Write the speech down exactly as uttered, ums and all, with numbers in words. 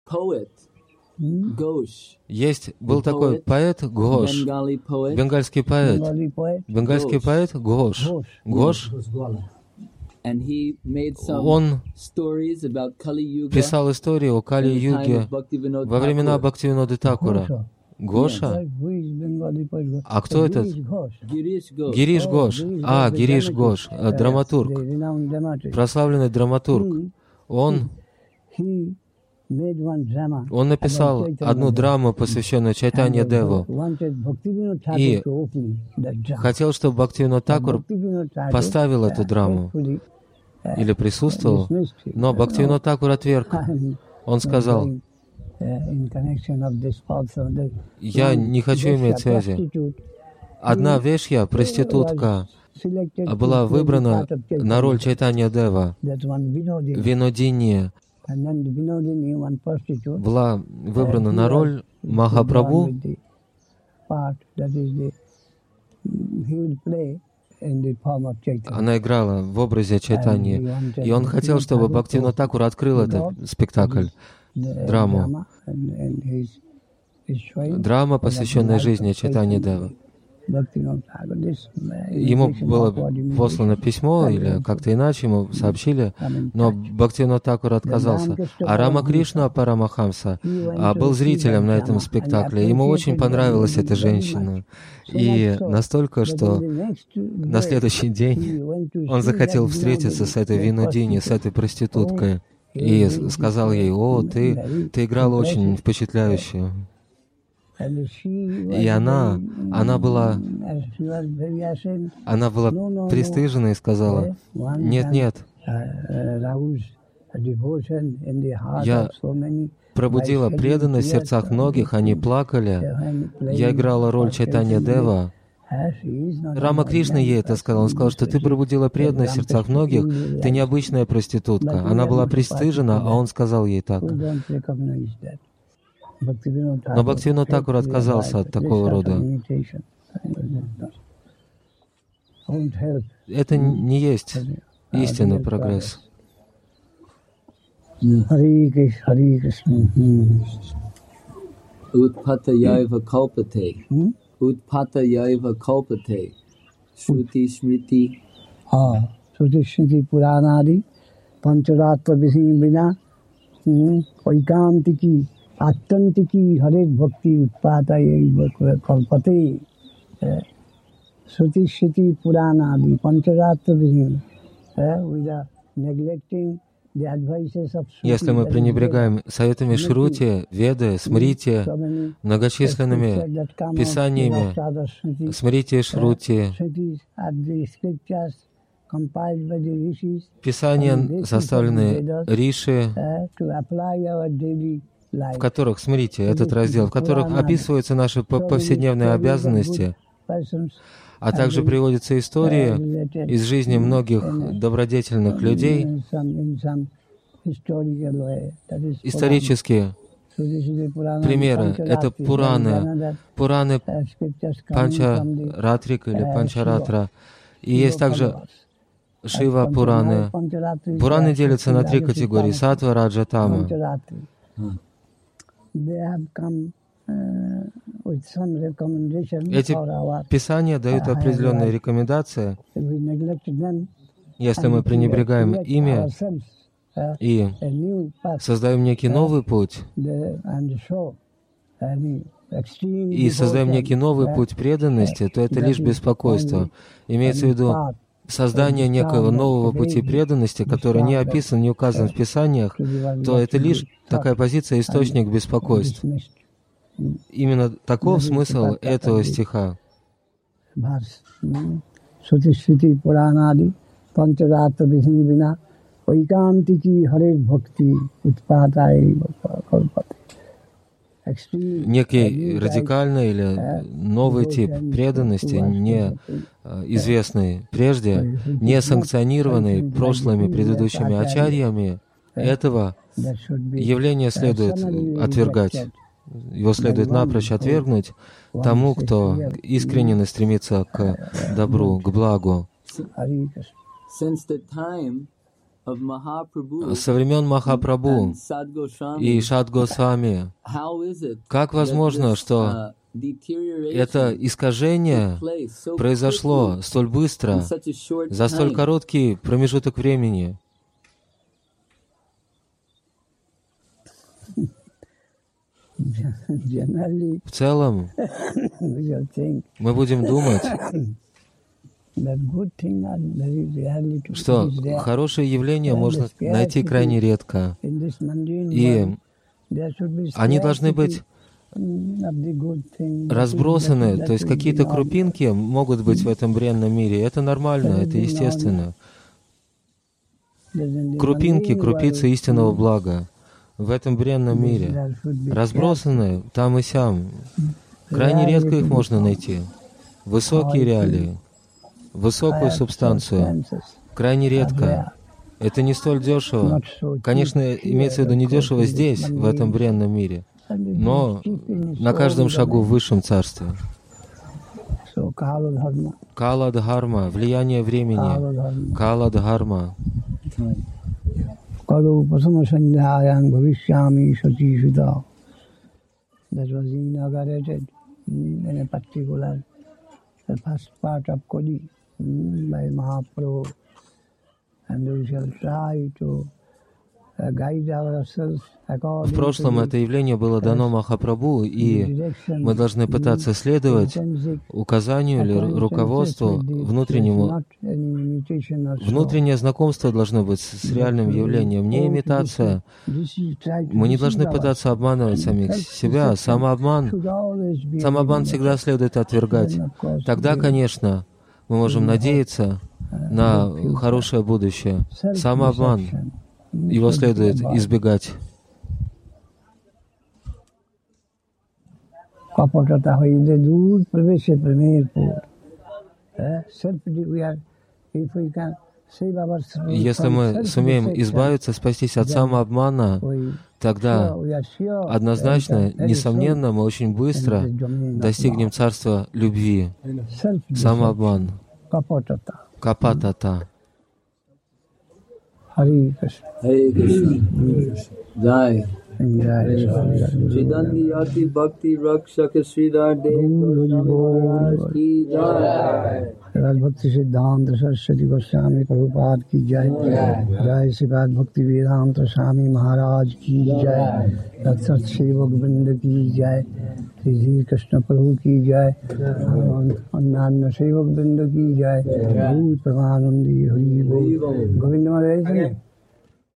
Есть, был такой поэт Гhosh, бенгальский поэт, бенгальский поэт Гhosh. Гhosh, он писал истории о Кали-юге во времена Бхактивиноды Такура. Гоша? А кто этот? Гириш Гhosh. А, Гириш Гhosh, драматург, прославленный драматург. Он, он написал одну драму, посвященную Чайтанья Деву, и хотел, чтобы Бхактивинод Такур поставил эту драму или присутствовал, но Бхактивинод Такур отверг. Он сказал: «Я не хочу иметь связи. Одна вешья, проститутка, была выбрана на роль Чайтанья Дева. Винодини была выбрана на роль Махапрабху. Она играла в образе Чайтаньи. И он хотел, чтобы Бхактивинод Такур открыл этот спектакль, драму. Драма, посвященная жизни Чайтаньи Девы. Ему было послано письмо, или как-то иначе ему сообщили, но Бхактивинод Такур отказался. А Рама Кришна Парамахамса был зрителем на этом спектакле. Ему очень понравилась эта женщина. И настолько, что на следующий день он захотел встретиться с этой Винодини, с этой проституткой. И сказал ей: «О, ты, ты играла очень впечатляюще». И она, она была, она была пристыжена и сказала: «Нет, нет, я пробудила преданность в сердцах многих, они плакали, я играла роль Чайтанья Дева». Рама Кришна ей это сказал. Он сказал, что ты пробудила преданность в сердцах многих, ты необычная проститутка. Она была пристыжена, а он сказал ей так. Но Бхактивинод Такур отказался от такого рода. Это не есть истинный прогресс. Хари Кришна, Хари Кришна. Utpata yaiva kalpate. Utpata yaiva kalpate. Shruti smriti. Ah, Shruti smriti puranadi. Pancharatta vina. Vaikantiki. Attantiki Hare Bhakti Utpata yaiva kalpate. Shruti smriti puranadi. Pancharatta vina. Without neglecting. Если мы пренебрегаем советами Шрути, Веды, Смрити, многочисленными писаниями, Смрити, Шрути, писания, составленные Риши, в которых, Смрити, этот раздел, в которых описываются наши повседневные обязанности, а также приводятся истории из жизни многих добродетельных людей, исторические примеры. Это Пураны, Пураны Панчаратрик или Панчаратра. И есть также Шива Пураны. Пураны делятся на три категории: Саттва, Раджа, Тама. Эти писания дают определенные рекомендации. Если мы пренебрегаем ими и создаем некий новый путь, и создаем некий новый путь преданности, то это лишь беспокойство. Имеется в виду создание некого нового пути преданности, который не описан, не указан в Писаниях, то это лишь такая позиция, источник беспокойств. Именно таков смысл этого стиха. Некий радикальный или новый тип преданности, не известный прежде, не санкционированный прошлыми предыдущими ачарьями, этого явления следует отвергать. Его следует напрочь отвергнуть тому, кто искренне стремится к добру, к благу. со времен Махапрабху и Сад Госвами. Как возможно, что это искажение произошло столь быстро, за столь короткий промежуток времени? В целом, мы будем думать, что хорошие явления можно найти крайне редко, и они должны быть разбросаны, то есть какие-то крупинки могут быть в этом бренном мире. Это нормально, это естественно. Крупинки, крупицы истинного блага в этом бренном мире, разбросаны там и сям. Крайне редко их можно найти. Высокие реалии, высокую субстанцию, крайне редко. Это не столь дешево. Конечно, имеется в виду не дешево здесь, в этом бренном мире, но на каждом шагу в высшем царстве. Кала-дхарма, влияние времени, Кала-дхарма. That was inaugurated in a particular, the first part of Kodi by Mahaprabhu, and we shall try to guide ourselves. В прошлом это явление было дано Махапрабху, и мы должны пытаться следовать указанию или руководству внутреннему. Внутреннее знакомство должно быть с реальным явлением, не имитация. Мы не должны пытаться обманывать самих себя. Самообман, самообман всегда следует отвергать. Тогда, конечно, мы можем надеяться на хорошее будущее. Самообман, его следует избегать. Капатата хойде дур правеше премер пур. Если мы сумеем избавиться, спастись от самообмана, тогда однозначно, несомненно, мы очень быстро достигнем царства любви. Самообман. Капатата. Харе Кришна. Чидандiyati Bhakti Rakshaka Sridhar Dev Goswami ki Jai. Bhakti Siddhanta Saraswati Goswami Prabhupada ki Jai. Jai Sripad Bhakti Vedanta Swami Maharaj ki Jai. Sat Sevak Vrinda ki Jai. Sri Krishna Prabhu ki Jai. Annana Sevak Vrinda ki Jai. Bhoot Pramanandi Hari Bol. Govinda Maharaj.